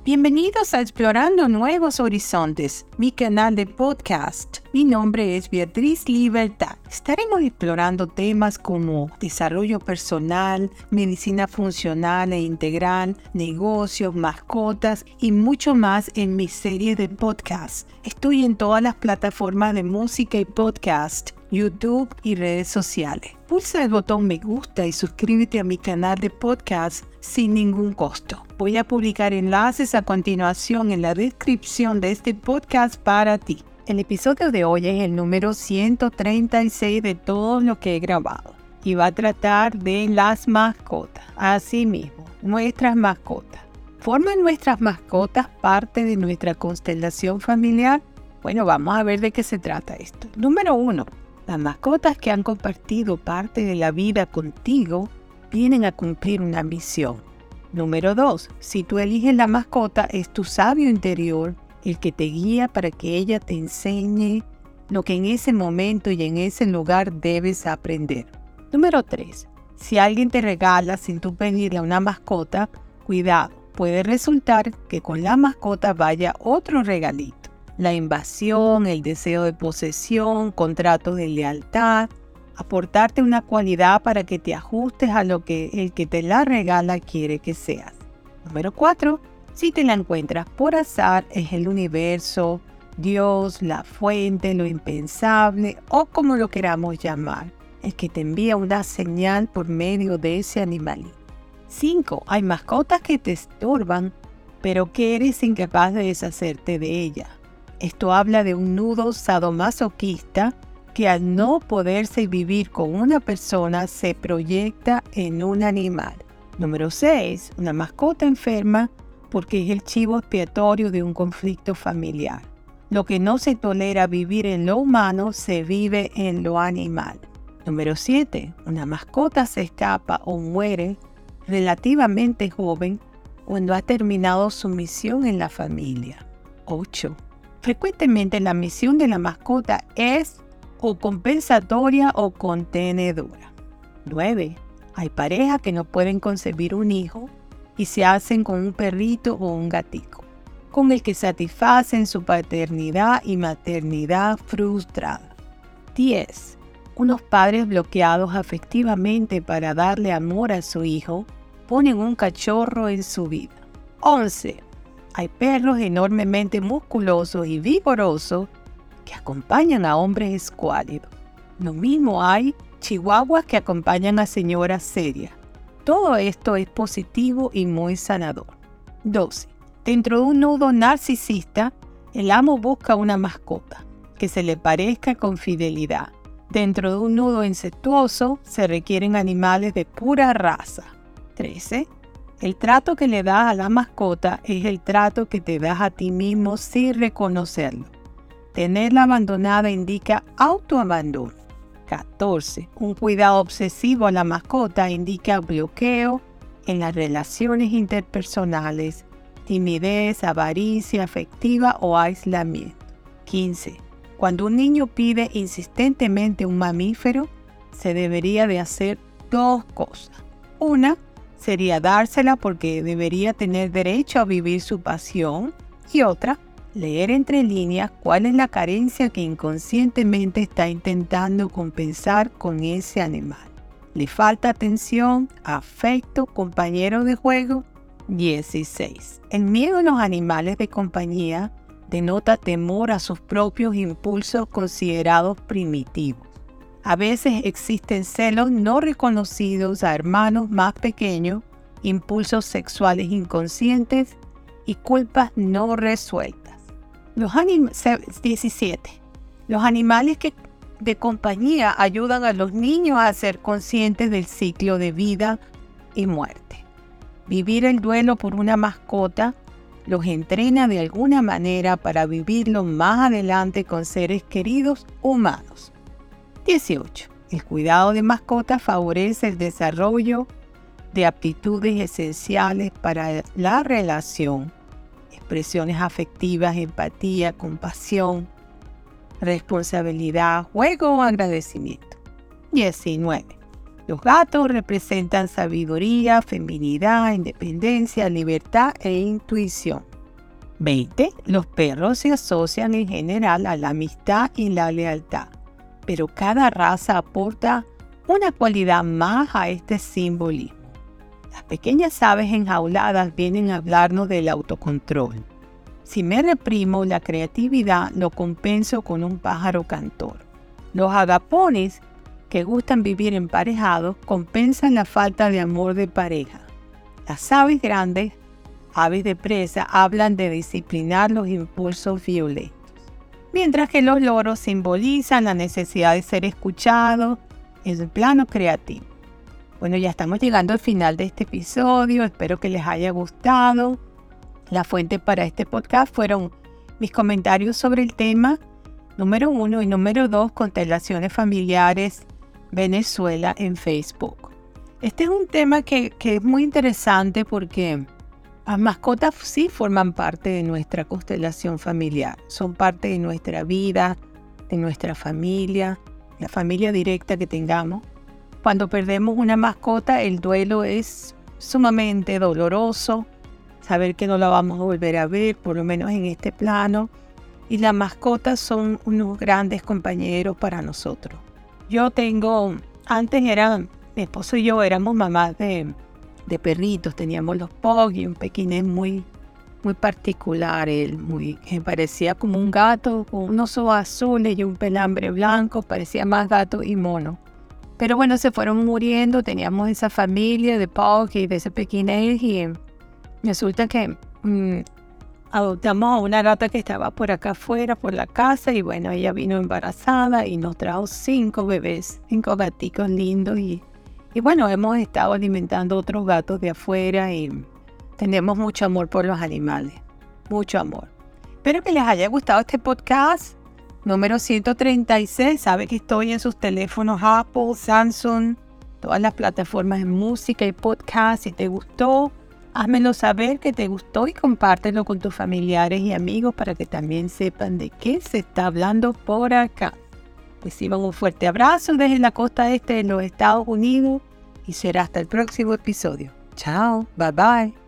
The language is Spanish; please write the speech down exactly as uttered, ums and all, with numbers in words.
Bienvenidos a Explorando Nuevos Horizontes, mi canal de podcast. Mi nombre es Beatriz Libertad. Estaremos explorando temas como desarrollo personal, medicina funcional e integral, negocios, mascotas y mucho más en mi serie de podcast. Estoy en todas las plataformas de música y podcast, YouTube y redes sociales. Pulsa el botón me gusta y suscríbete a mi canal de podcast sin ningún costo. Voy a publicar enlaces a continuación en la descripción de este podcast para ti. El episodio de hoy es el número ciento treinta y seis de todo lo que he grabado y va a tratar de las mascotas. Así mismo, nuestras mascotas. ¿Forman nuestras mascotas parte de nuestra constelación familiar? Bueno, vamos a ver de qué se trata esto. Número uno. Las mascotas que han compartido parte de la vida contigo vienen a cumplir una misión. Número dos. Si tú eliges la mascota, es tu sabio interior el que te guía para que ella te enseñe lo que en ese momento y en ese lugar debes aprender. Número tres. Si alguien te regala sin tú pedirle una mascota, cuidado, puede resultar que con la mascota vaya otro regalito. La invasión, el deseo de posesión, contratos de lealtad, aportarte una cualidad para que te ajustes a lo que el que te la regala quiere que seas. Número cuatro. Si te la encuentras por azar, es el universo, Dios, la fuente, lo impensable o como lo queramos llamar, el que te envía una señal por medio de ese animalito. cinco. Hay mascotas que te estorban, pero que eres incapaz de deshacerte de ellas. Esto habla de un nudo sadomasoquista que al no poderse vivir con una persona se proyecta en un animal. Número seis. Una mascota enferma porque es el chivo expiatorio de un conflicto familiar. Lo que no se tolera vivir en lo humano se vive en lo animal. Número siete. Una mascota se escapa o muere relativamente joven cuando ha terminado su misión en la familia. ocho. Frecuentemente la misión de la mascota es o compensatoria o contenedora. nueve. Hay parejas que no pueden concebir un hijo y se hacen con un perrito o un gatico, con el que satisfacen su paternidad y maternidad frustrada. diez. Unos padres bloqueados afectivamente para darle amor a su hijo ponen un cachorro en su vida. once. Hay perros enormemente musculosos y vigorosos que acompañan a hombres escuálidos. Lo mismo hay chihuahuas que acompañan a señoras serias. Todo esto es positivo y muy sanador. doce. Dentro de un nudo narcisista, el amo busca una mascota que se le parezca con fidelidad. Dentro de un nudo incestuoso, se requieren animales de pura raza. trece. El trato que le das a la mascota es el trato que te das a ti mismo sin reconocerlo. Tenerla abandonada indica autoabandono. catorce. Un cuidado obsesivo a la mascota indica bloqueo en las relaciones interpersonales, timidez, avaricia afectiva o aislamiento. quince. Cuando un niño pide insistentemente un mamífero, se debería de hacer dos cosas. Una sería dársela porque debería tener derecho a vivir su pasión y otra, leer entre líneas cuál es la carencia que inconscientemente está intentando compensar con ese animal. Le falta atención, afecto, compañero de juego. dieciséis. El miedo a los animales de compañía denota temor a sus propios impulsos considerados primitivos. A veces existen celos no reconocidos a hermanos más pequeños, impulsos sexuales inconscientes y culpas no resueltas. Los anim- diecisiete. Los animales que de compañía ayudan a los niños a ser conscientes del ciclo de vida y muerte. Vivir el duelo por una mascota los entrena de alguna manera para vivirlo más adelante con seres queridos humanos. dieciocho. El cuidado de mascotas favorece el desarrollo de aptitudes esenciales para la relación, expresiones afectivas, empatía, compasión, responsabilidad, juego o agradecimiento. diecinueve. Los gatos representan sabiduría, feminidad, independencia, libertad e intuición. veinte. Los perros se asocian en general a la amistad y la lealtad, pero cada raza aporta una cualidad más a este simbolismo. Las pequeñas aves enjauladas vienen a hablarnos del autocontrol. Si me reprimo la creatividad, lo compenso con un pájaro cantor. Los agapones, que gustan vivir emparejados, compensan la falta de amor de pareja. Las aves grandes, aves de presa, hablan de disciplinar los impulsos violentos, mientras que los loros simbolizan la necesidad de ser escuchados en el plano creativo. Bueno, ya estamos llegando al final de este episodio. Espero que les haya gustado. La fuente para este podcast fueron mis comentarios sobre el tema número uno y número dos, constelaciones familiares Venezuela en Facebook. Este es un tema que, que es muy interesante porque las mascotas sí forman parte de nuestra constelación familiar. Son parte de nuestra vida, de nuestra familia, la familia directa que tengamos. Cuando perdemos una mascota, el duelo es sumamente doloroso. Saber que no la vamos a volver a ver, por lo menos en este plano. Y las mascotas son unos grandes compañeros para nosotros. Yo tengo, antes era, mi esposo y yo éramos mamás de, de perritos. Teníamos los Puggy, un pequinés muy, muy particular. Él muy, me parecía como un gato con unos ojos azules y un pelambre blanco. Parecía más gato y mono. Pero bueno, se fueron muriendo. Teníamos esa familia de Puggy, de ese pequinés, y resulta que mmm, adoptamos a una gata que estaba por acá afuera, por la casa, y bueno, ella vino embarazada y nos trajo cinco bebés, cinco gaticos lindos, y, y bueno, hemos estado alimentando otros gatos de afuera y tenemos mucho amor por los animales, mucho amor. Espero que les haya gustado este podcast número ciento treinta y seis. Sabe que estoy en sus teléfonos Apple, Samsung, todas las plataformas de música y podcast. Si te gustó, házmelo saber que te gustó y compártelo con tus familiares y amigos para que también sepan de qué se está hablando por acá. Reciban un fuerte abrazo desde la costa este de los Estados Unidos y será hasta el próximo episodio. Chao, bye bye.